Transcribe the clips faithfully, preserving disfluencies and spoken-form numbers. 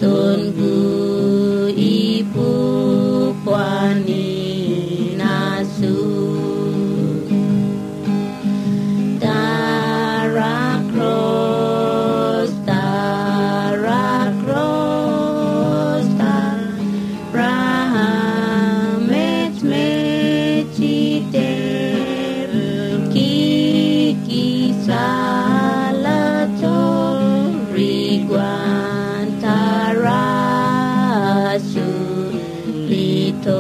Sunggu ibu pwani nasu Tara cross, Tara cross, Tara met mechiter Kiki salato Riguan Tara sulito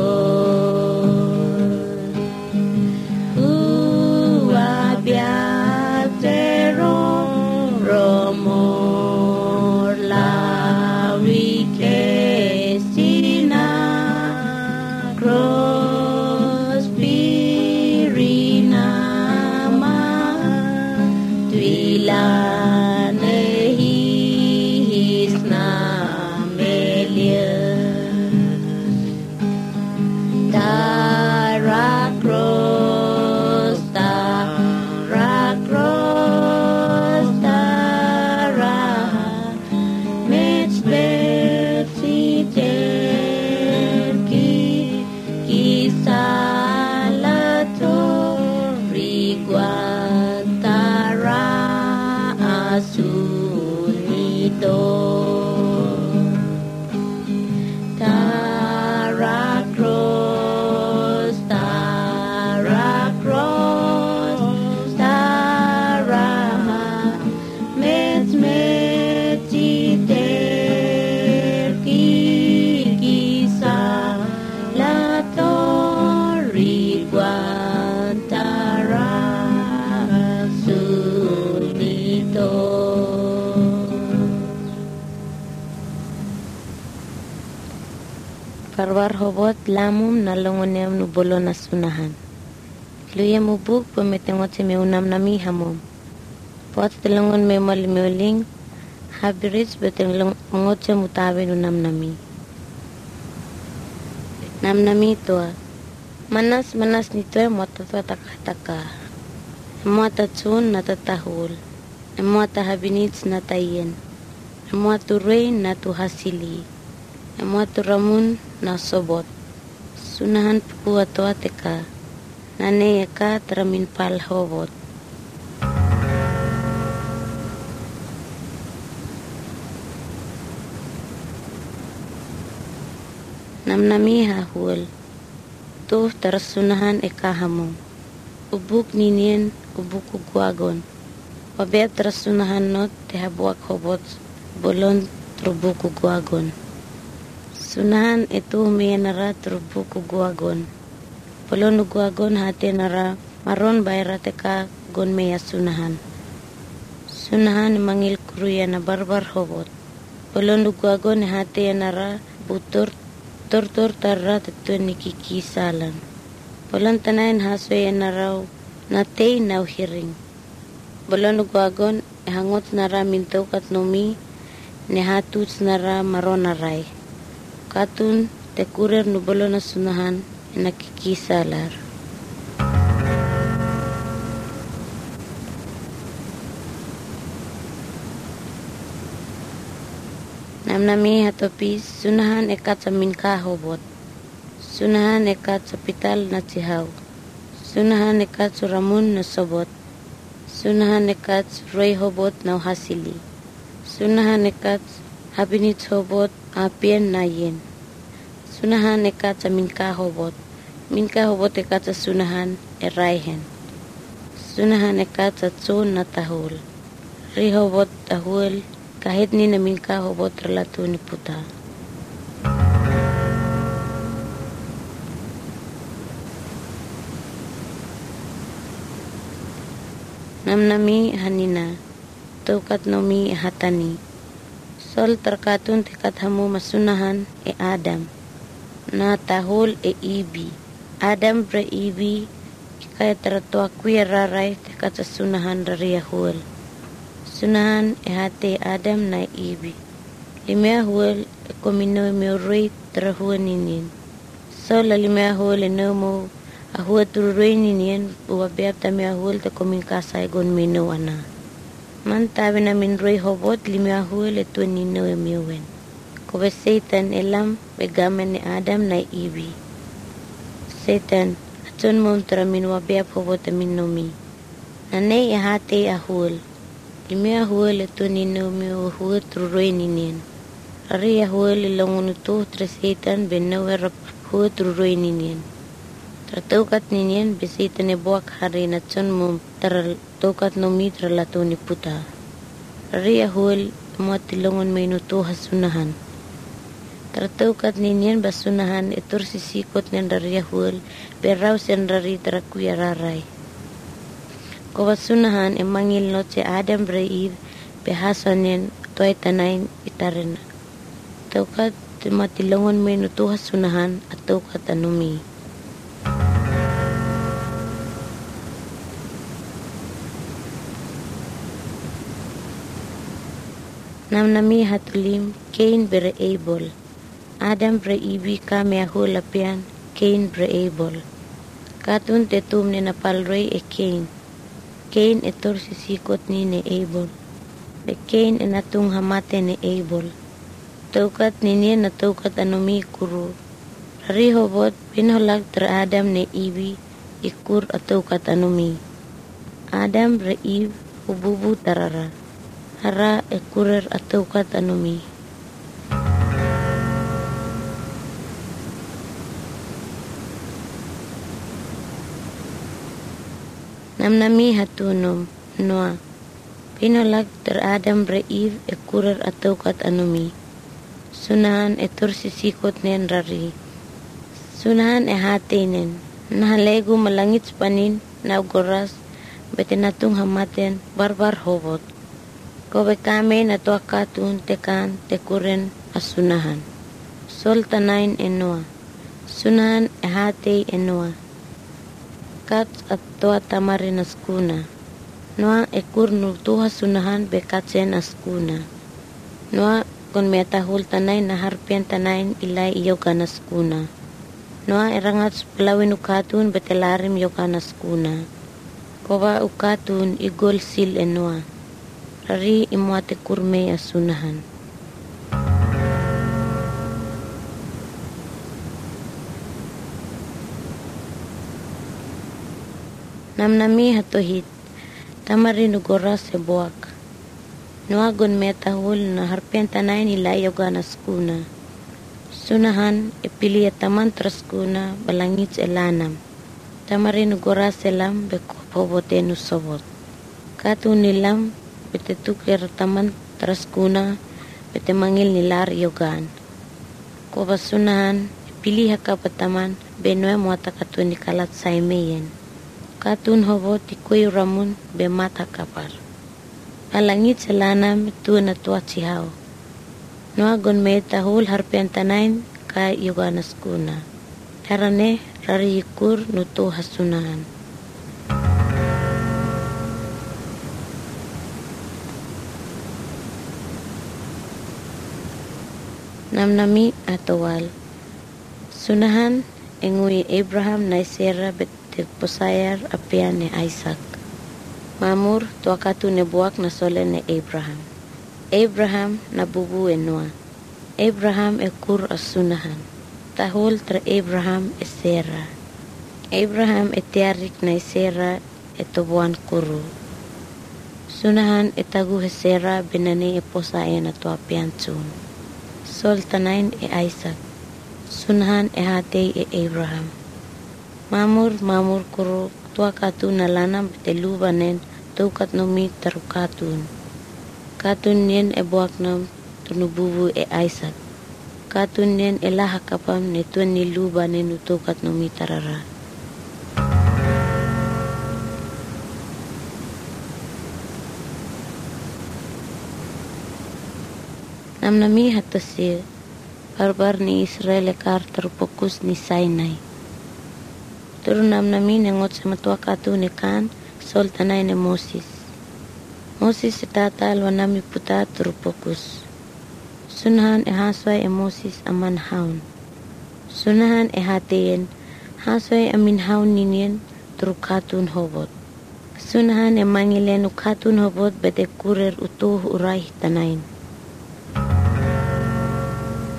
Parwar hobot lamum nalongonem nubolo na sunahan. Luya mubuk pemetengot si meunam nami hamom. Pot telongon me mal meuling habiris betengot si mutabe nunam nami. Nam nami toa. Manas manas nito e mota toa taka-taka. Mota tsun na tatahul. Mota habinits na tayen. Mota rain na tuhasili. Emo turamun na sobot. Sunahan puku ato ateka. Nane eka teramin pal hobot. Namnami hahul. Tuh tersunahan eka hamong. Ubuk ninien ubuk ugwagon. Wabet tersunahan not tehabuak hobot. Bolon trubuk ugwagon. Sunahan itu miya nara trubuku guagon. Polon guagon hati nara maron bayra teka gon miya sunahan. Sunahan mangil kuruya na barbar hobot. Polon guagon hati nara butur tortor tarra tetu nikikisalan. Polon tanayin haswe nara natay naw hiring. Polon guagon hangot nara mintaw katnomi ni hatuts nara maron naray. Katun te kurer nubolo na sunahan nakikisalar. Namnami hatopis sunahan ekat sa minka hobot. Sunahan ekat sa pital na tsihaw. Sunahan ekat sa ramun na sobot. Sunahan ekat sa roy hobot na hasili. Sunahan ekat habinit hobot apian na yen. Sunahan ekat sa minka hobot. Minka hobot ekat sa sunahan erayhen. Sunahan ekat sa tsun na tahul. Ri hobot tahul kahit ni na minka hobot relato ni puta. Namnami hanina. Tukat nomi hatani. Sol terkatun tekat hamu masunahan e Adam. Na tahul e ibi. Adam bre ibi. Kaya tertua kuya raray tekat sa sunahan rariyahul. Sunahan e hati Adam na ibi. Limiyahul e komino miurui terahuan ninin. Sol limiyahul e nomo ahua tururui ninin. Buwabiab tamiyahul te komingkasay gon mino ana. Man tabi na minroy hobot limiyahul e tuan nino e miwen. Kobe Satan elam begamen ni Adam na Ibi. Satan, atun mo tramin wabia pobot amin nomi. Nanay ahate ahul. Imi ahul ito ni nomi ahul truroy ninin. Ari ahul ilangun ito tra Satan benawer ahul truroy ninin. Tratukat ninin besita ni buak hari na tsun mo tratukat nomi tralato ni puta. Ari ahul mo tilungon may nuto hasunahan. Tratukat ninin basunahan itur sisikot ng dari ahul beraw sen dari trakuya raray. Kawasunahan emangil not si Adam Braiv behasanin toy tanayin itarin. Tukat matilungon may nuto hasunahan at tukat anumi. Namnami hatulim Cain bre Abel. Adam bre Ibi kami ahul apian Cain bre Abel. Katun tetum ni napalroy e Cain. Cain etor sisikot ni ni Abel. Be Cain enatung hamate ni Abel. Tukat ni niya na tukat anumi kuru. Rari hobot pinholag tra Adam ni Ibi ikur atukat anumi. Adam bre Ib hububu tarara. Hara ekurer atukat anumi. Namnami hatunum Noah. Pinolag ter Adam bre Eve ekurer atukat anumi. Sunahan etur sisikot nen rari. Sunahan e hatinen. Nahalego malangit panin na goras betenatung hamaten barbar hobot. Kobe kame na tuakatun tekan tekuren asunahan. Sol tanain e Noah. Sunahan e hate e Noah. Kats at tua tamarin askuna. Noa ekur nurtuha sunahan bekatsen askuna. Noa kon metahul tanay na harpian tanayin ilay iyogan askuna. Noa erangat pelawin ukatun betelarim yogan askuna. Koba ukatun igol sil e Noa. Rari imuate kurme asunahan. Namnami hatohit, tamarin ugoras se buak. Nuagon metahul na harpian tanay nila yogan askuna. Sunahan ipili taman traskuna balangit elanam. Tamarin ugoras selam bekopobote nusobot. Katun nilam betetukir taman traskuna betemangil nilar yogan. Kobasunahan ipili hakapataman benue muata katun nikalat saimeyen. Katun hobo tikuy ramun be mata kapar. Palangit selanam tu na tua cihao. Noagon me tahul harpian tanain ka yoganas kuna. Karane rari ikur nutu hasunahan. Namnami atawal. Sunahan engui Abraham na Sarah bet posayar apian ni Isaac. Mamur tuakatu ne buak na sole ne Abraham. Abraham na bubu e Noah. Abraham e kur asunahan. Tahul tra Abraham e Sarah. Abraham e tiarik na Sarah e tubuan kuru. Sunahan e tagu he Sarah binani e posaya na tuapian tsun. Sol tanain e Isaac. Sunahan e hate e Abraham. Mamur mamur kuru tua katun nalanam betelubanen tukat nomi taru katun. Katun nien e buaknam tunububu e Isaac. Katun nien e lahakapam ne tuen nilubanen utukat nomi tarara. Namnami hatasir barbar ni Israel ekar terfokus ni Sinai. Turun namnami nengot sama tua katu ni kan sol tanay ni Moses. Moses itatal wanami puta terfokus. Sunahan e hasway e Moses aman haun. Sunahan e hateyen hasway amin haun ninyen turukatun hobot. Sunahan e mangilen ukatun hobot bete kurer utuh uray tanayin.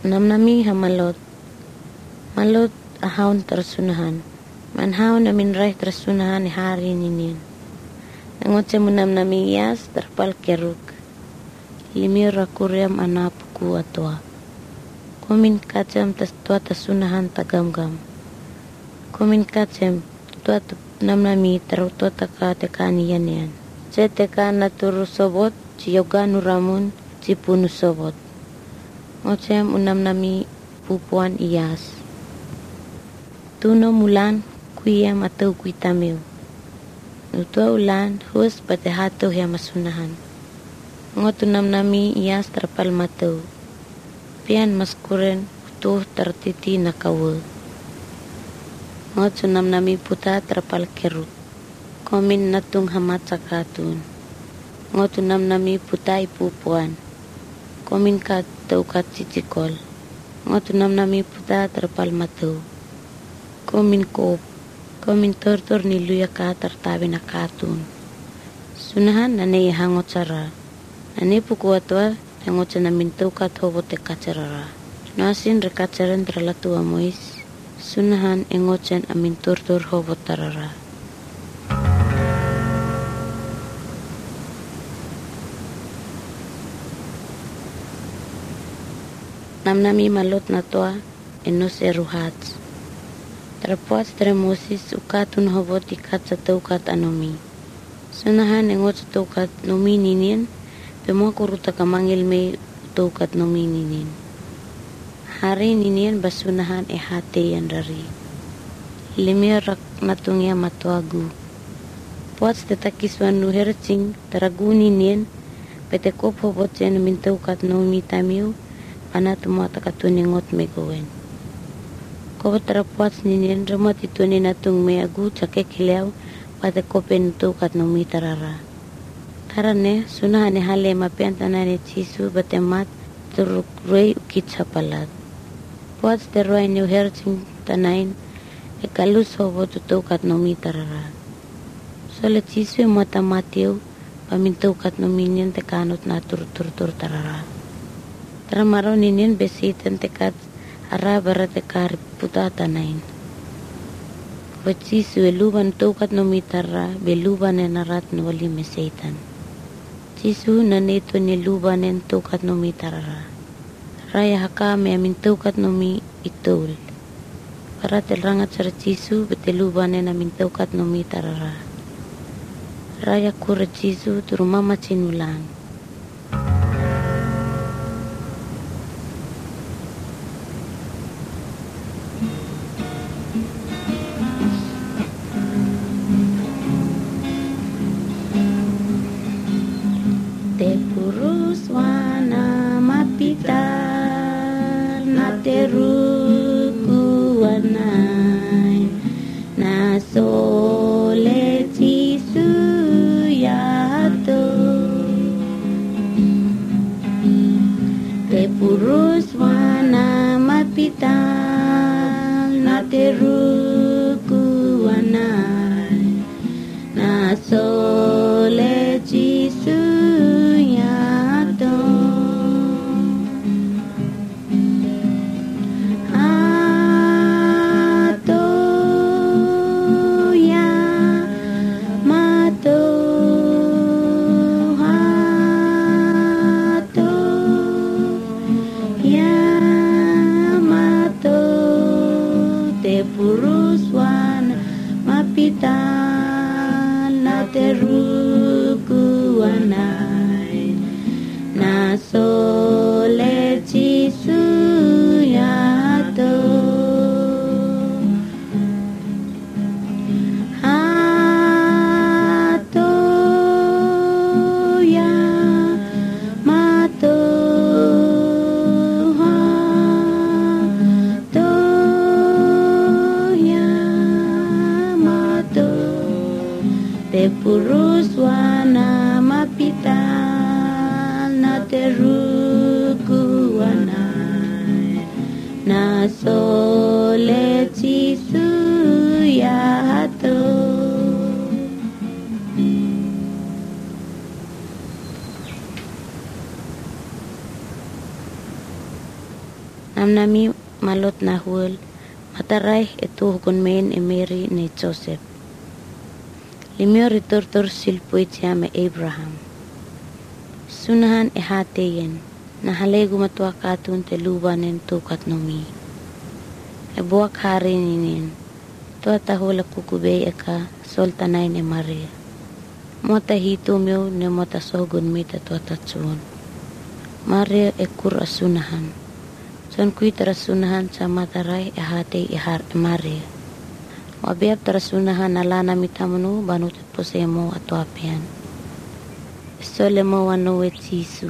Namnami hamalot. Malot ahaun tersunahan. Manhaun namin rai tersunahan hari ninin. Nangoce munamnami yas terpal keruk. Limi rakuriam anapuku atua. Komin kacam tas tua tersunahan tagamgam. Komin kacam tua namnami taru tua taka tekani yan yan. Ce teka naturu sobot, ci yoga nuramun, ci punu sobot. Ngocem unam nami pupuan iyas. Tuno mulan kuyam atau kuitamiu. Nutua ulan hus pate hatu ya masunahan. Ngotunam nami iyas terpal matau. Pian maskuren utuh tertiti nakawu. Ngotunam nami puta terpal keruk. Komin natung hamat sakatun. Ngotunam nami puta ipupuan. Komin kat taukat cicikol. Ngotunam nami puta terpal matau. Komin kop. Komin tortor niluya ka tertabi na katun. Sunahan nane hangot cara. Nane pukuatwa hangot sa namin taukat hobote kacarara. Nasin rekacaran terlatu amois. Sunahan engot sa amin tortor hobot tarara. Namnami malot na toa enos eruhats. Terpuas tremosis ukatun hobot ikat sa taukat anomi. Sunahan engot sa taukat nomi ninin, pemo kuruta kamangil may taukat nomi ninin. Hari ninin basunahan e hate yan rari. Limirak natungya matuagu. Puas tetakiswan nuhercing taragu ninin, petekop hobot yan min taukat nomi tamiu, anak semua takatuningot megowen. Kau terpuas ninin remat itu ni natung meagu cakek hilau pada kopen tu kat nomi tarara. Tarane sunah ane hale mapian tanane cisu batemat turuk roi ukit sapalat. Puas teroi new hercing tanain ekalus hobo tu kat nomi tarara. Sole cisu mata matiu pamintu kat nomi nyen tekanut na tur tur tur tarara. Taramaro ninin besitan tekat ara bara tekar puta tanain. Waci sueluban tukat nomitara beluban enarat noli meseitan. Cisu naneto ni luban en tukat nomitara. Raya haka me amin tukat nomi itul. Para telrangat sar cisu beteluban en amin tukat nomitara. Raya kura cisu turumama cinulang. Te purus wana mapitar na teruku wanai na sole cisu yato. Te purus wana mapitar na teruku wanai na sole cisu Te purus wana mapital na teruku wanai na sole cisu yato. Namnami malot na huwal, mataray ito hukun main e Mary ni Joseph. Limyo riturtur silpuit siya may Abraham. Sunahan e hateyen, na halay gumatwa katun te lubanen tukat nomi. E buwak hari ninin, tuwa tahula kukubay eka soltanay ni Maria. Mota hitumyo ni mota sogun mita tuwa tatsuon. Maria e kur asunahan. Son kui terasunahan sa mataray e hatey e har e Maria. Wabiab terasunahan nalana mitamunu banutat po sa mo ato apian. Sole mo wano et Jisu.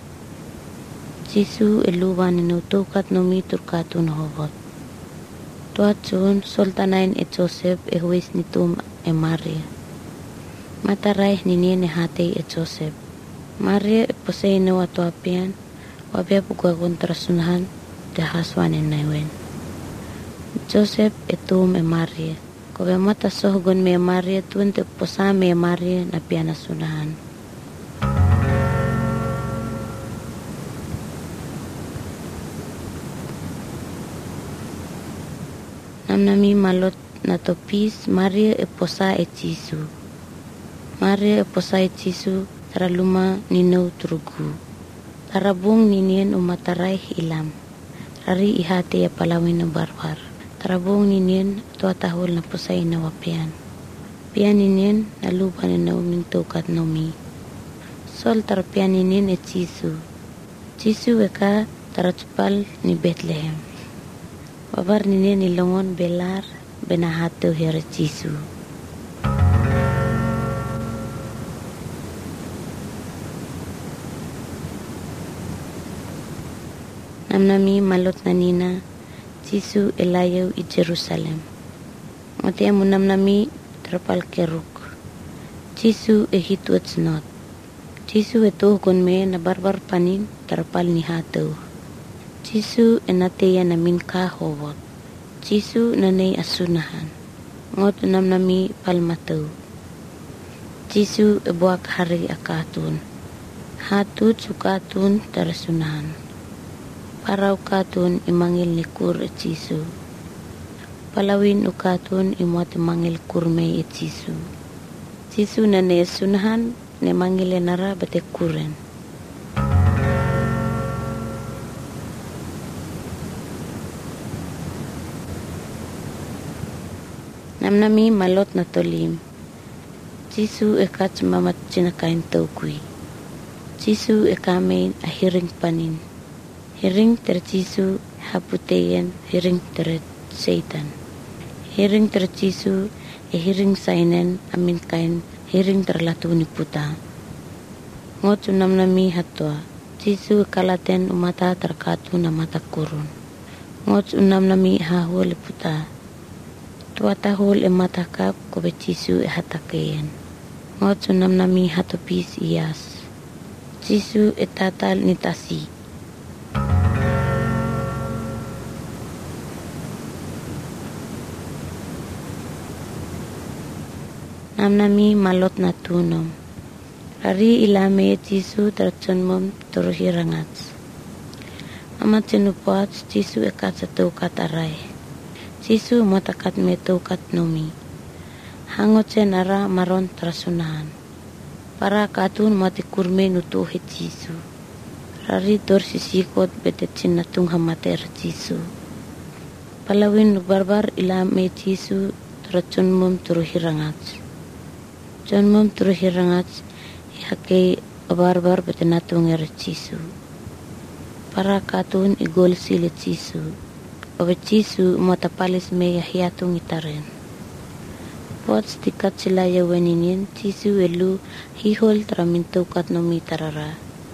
Jisu e luban inutukat no mitur katun hobot. Tuat sun soltanain e Joseph e huwis nitum e Maria. Mataray ninien e hatey e Joseph. Maria e posay no ato apian. Wabiab ugwagon terasunahan de haswan e naiwen. Joseph etum e Maria. Kowe mata sohgon me Maria tuan te posame e Maria na piana sunahan. Namnami malot na topis Maria e posa e Jisu. Maria e posa e Jisu taraluma ninau turugu. Tarabung ninien umataray ilam. Rari ihati e palawin na barbar. Tarabong ninien tua tahol na pusay na wapian. Pian ninien na lupa na nauming tukat nomi. Sol tarapian ninien e Jisu. Jisu eka taratupal ni Bethlehem. Babar ninien ilongon belar benahato hera Jisu. Namnami malot na nina Jisu elayaw i Jerusalem. Mati mo namnami trapal keruk. Jisu e hituat snot. Jisu e tuhkon me na barbar panin trapal ni hataw. Jisu e nateya namin kahowot. Jisu nanay asunahan. Ngot namnami palmataw. Jisu e buwak hari akatun. Hatut sukatun tarasunahan. Paraw katun imangil ni kur et Jisu. Palawin ukatun imot imangil kurmay et Jisu. Jisu na ne sunahan ne mangile nara batek kuren. Namnami malot na tolim. Jisu e kats mamat sinakain taukui. Jisu e kamein ahiring panin. Hiring ter Jisu haputeyan hiring ter Satan. Hiring ter Jisu e hiring sainen amin kain hiring ter latu ni puta. Ngot sunam nami hatwa. Jisu kalaten umata terkatu na mata kurun. Ngot sunam nami hahul puta. Tua tahul e mata kap kobe Jisu e hatakayen. Ngot sunam nami hatopis iyas. Jisu e tatal ni tasi. Namnami malot na tunom. Rari ilame Jisu tercun mom turuhirangats. Amat sinupuat Jisu ekat satu kataray. Jisu matakat me tukat nomi. Hangot senara maron terasunahan. Para katun mati kurme nutuhit Jisu. Rari dor sisikot betet sinatung hamater Jisu. Palawin nubarbar ilame Jisu tercun mom turuhirangats. John mom turuhirangats ihake barbar betenatung er Jisu. Para katun igol silit Jisu. Obe Jisu matapalis me yahiatung itaren. Pots tikat sila yaweninin Jisu elu hihol tramintukat nomi tarara.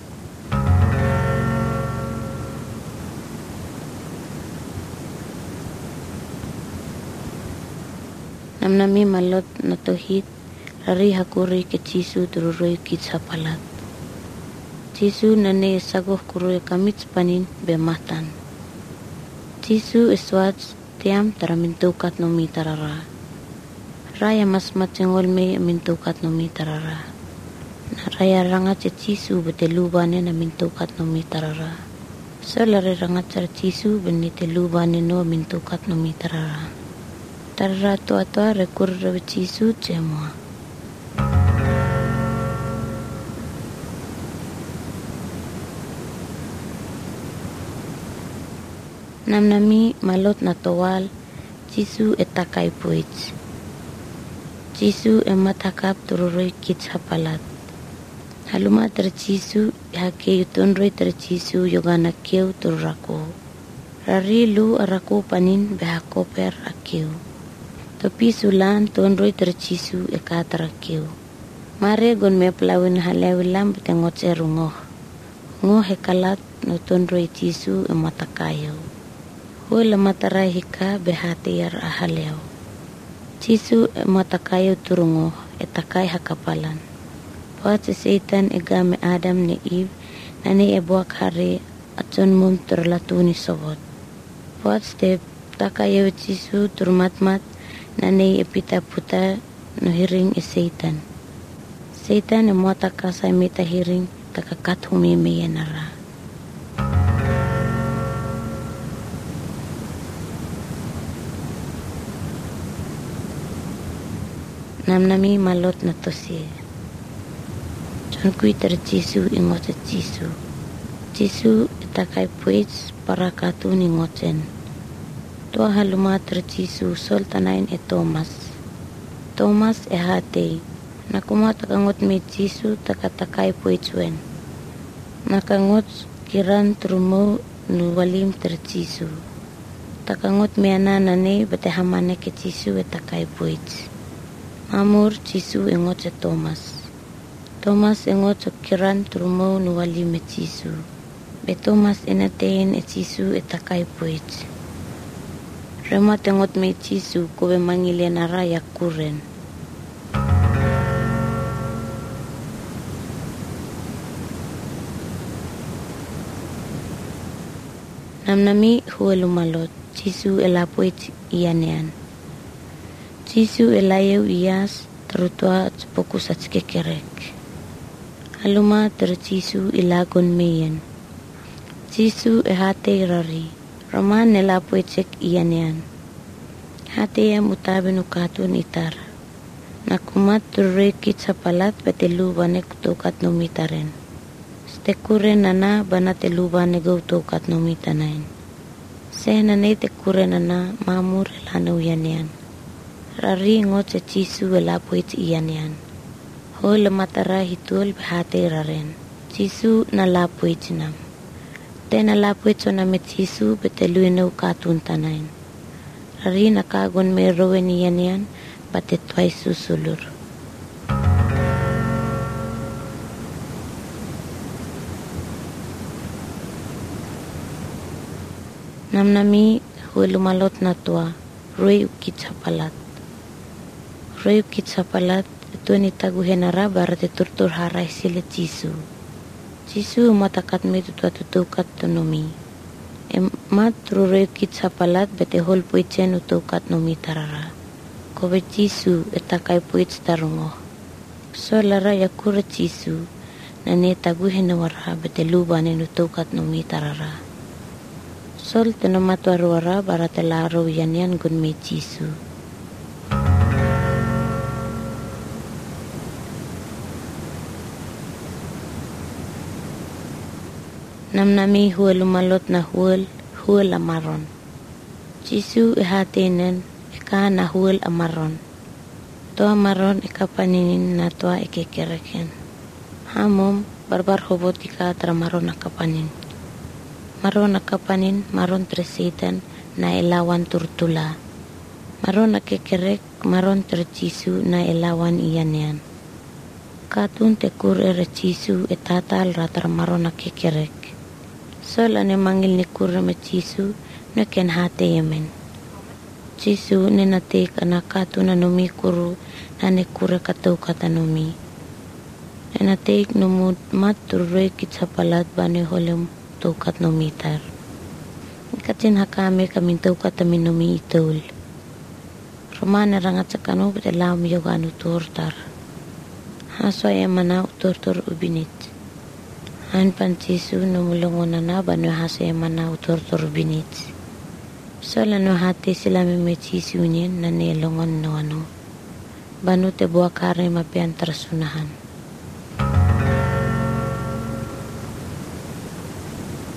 Namnami malot natuhit rari hakuri ke Jisu tururoy kit sa palat. Jisu nane sagoh kuroy kamits panin bematan. Jisu iswats tiam taramintukat no mi tarara. Raya mas matsengol me amintukat no mi tarara. Na raya rangat si Jisu betelubane na mintukat no mi tarara. So lari rangat tar Jisu benite luba nino mintukat no mi tarara. Tarara to ato rekur rawe Jisu cemua. Namnami malot na towal Jisu etakai puits. Jisu ematakap tururoi kits hapalat. Haluma tar Jisu hake yutunroi tar Jisu yogana keu turrako. Rari lu arako panin behakoper akeu. Topi sulan tunroi tar Jisu ekatara keu. Mare gon me plawin halewilam betengot serungoh. Ngoh hekalat no tunroi Jisu ematakayo. Hula matarai hika behatiyar ahaleo. Jisu ematakayo turungoh etakai hakapalan. Puat si Satan egame Adam ni Eve nani ebuak hari atson mum terlatuni sobot. Puat step takayo Jisu turmatmat nani epita puta no hiring e Satan. Satan emataka mita hiring takakat humime yenara. Namnami malot na tosie. John kui tar Jisu ingot at Jisu. Jisu itakai puits para katun ingoten. Tua haluma tar Jisu sol tanain e Thomas. Thomas e hatei. Nakuma takangot me Jisu takatakai puits wen. Nakangot kiran trumo nuwalim tar Jisu. Takangot me ananane batehamane ke Jisu itakai puits. Amur Jisu engot sa Thomas. Thomas engot sa kiran trumo nuwali me Jisu. Be Thomas enatein e Jisu etakai puit. Remat engot me Jisu kobe mangile naraya kuren. Namnami huwa lumalot. Jisu elapuit iyanean. Jisu elayew iyas terutua fokus at kekerek. Haluma ter Jisu ilagon meyen. Jisu e hate rari. Roman nelapo ecek iyan yan. Hate yam utabe nukatun itar. Nakumat turrekit sa palat bateluban e kutukat numitaren. Stekuren nana banateluban e gautukat numitanain. Seh nanay tekuren nana mamur elanaw yan yan. Rari ngot sa Jisu walapoit iyan yan. Ho lamatara hitul bahate raren. Jisu nalapoit sinam. Te nalapoit so namit Jisu beteluin na ukatun tanain. Rari nakagon may rowen iyan yan batetway susulur. Namnami huwa lumalot na tua. Roy ukit sa palat. Roy ukit sa palat, ito ni taguhin nara barat iturtur haray sila Jisu. Jisu matakat may tutwatutukat tunumi. E mat roy ukit sa palat bete hol po itsen utukat numi tarara. Kobe Jisu etakay po its tarungo. So lara yakura Jisu na ne taguhin na wara bete lubanin utukat numi tarara. Sol tinamat warwara barat laro yan yan gun may Jisu. Namnami huwa lumalot na huwal, huwal amaron. Jisu ihatinen, ika na huwal amaron. To amaron ikapaninin na toa ikikireken. Hamom, barbar hubot ika tramaron nakapanin. Maron nakapanin, maron tresitan na ilawan turtula. Maron nakikirek, maron ter Jisu na ilawan iyan yan. Katun tekur ere Jisu itatal ratar maron nakikirek. Sol ane mangil ni kura me Jisu na ken hate yemen. Jisu ne natik anakatu na numi kuru na ne kura katau kata numi. Ne natik numud mat turre kitsa palat bane holem tukat numitar. Ikatin hakame kamin tukat amin numi itul. Romana rangat sa kanu betelam yoganu turtar. Haswa emana uturtur ubinit. Han pancisu numulungon na na banu hase mana utur turbinits. So lano hati sila mimecisu nyen na nilongon no ano. Banu te buah kare mapian tersunahan.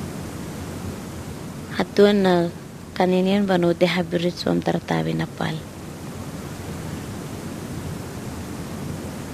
Hatuan na kaninian banu te habirit suam tartabi napal.